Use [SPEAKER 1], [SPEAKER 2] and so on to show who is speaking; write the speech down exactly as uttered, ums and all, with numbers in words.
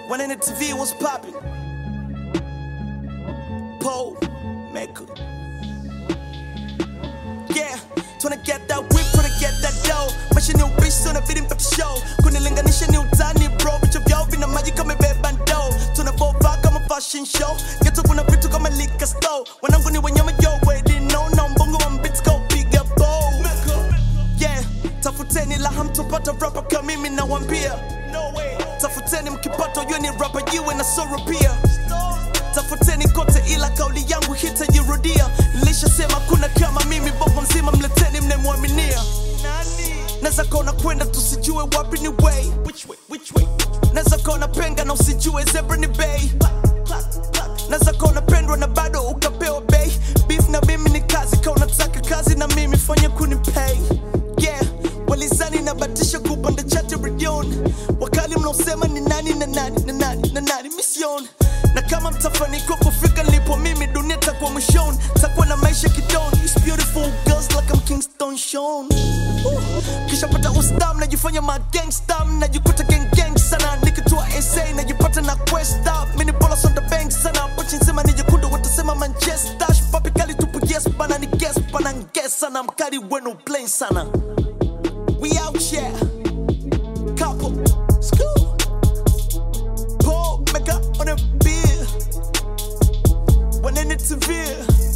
[SPEAKER 1] When in the T V was popping. Pole maker. Yeah, tryna get that whip, tryna get that dough. Maisha ni ubishi, unabidi mpate show. Kunilinganisha ni utani bro, vichwa vyao vina maji kama imebeba ndoo. Tunavovaa kama fashion show, geto kuna vitu kama liquor store. Wanangu ni wanyama yo, already know. Na mbongo wa mbits go piga bow. Yeah, tafuteni la hamtopata rapper kama mimi nawambia. No way. Tafuteni mkipata yue ni rapper jiwe na soro pia. Tafuteni kote ila kauli yangu hitajirudia. Nilishasema kuna kama mimi, bongo mzima mleteni mnemwaminia. Neza kona kwenda tusijue wapi ni way. Which way, which way? Neza kona penga na usijue zebra ni bay. Neza kona pendwa na bado ukapewa bay. Beef na mimi ni kazi, kauna taka kazi na mimi fanya kunipay. Yeah, walizani na batisha kupanda chati redioni. Wakali mnaosema ni nani na nani na nani na nani mission. Na kama mtafanikiwa kufika nilipo mimi, dunia takuwa mwishoni. Takuwa na maisha kidoni. It's beautiful girls like I'm Kingston Sean. Kisha pata ustam, najifanya ma gangsta. Najikuta gang gang sana, nikitua S A najipata na quest up. Mini bolas on the bank sana, pochi nsema nijikundo watasema Manchester. Papi kali tupu yes bana, ni guess bana guess sana. Mkari wenu plain sana. We out here. Couple school Paul mega on a beer. When in it's severe.